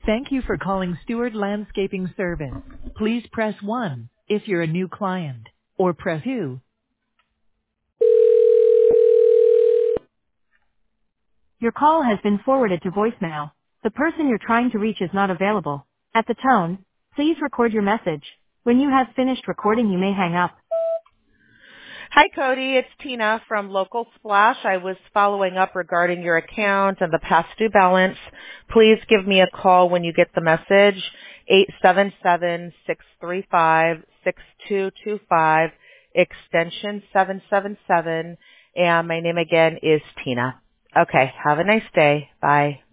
Thank you for calling Stewart Landscaping Service. Please press 1 if you're a new client, or press 2. Your call has been forwarded to voicemail. The person you're trying to reach is not available. At the tone, please record your message. When you have finished recording, you may hang up. Hi, Cody. It's Tina from Local Splash. I was following up regarding your account and the past due balance. Please give me a call when you get the message, 877-635-6225, extension 777, and my name again is Tina. Okay, have a nice day. Bye.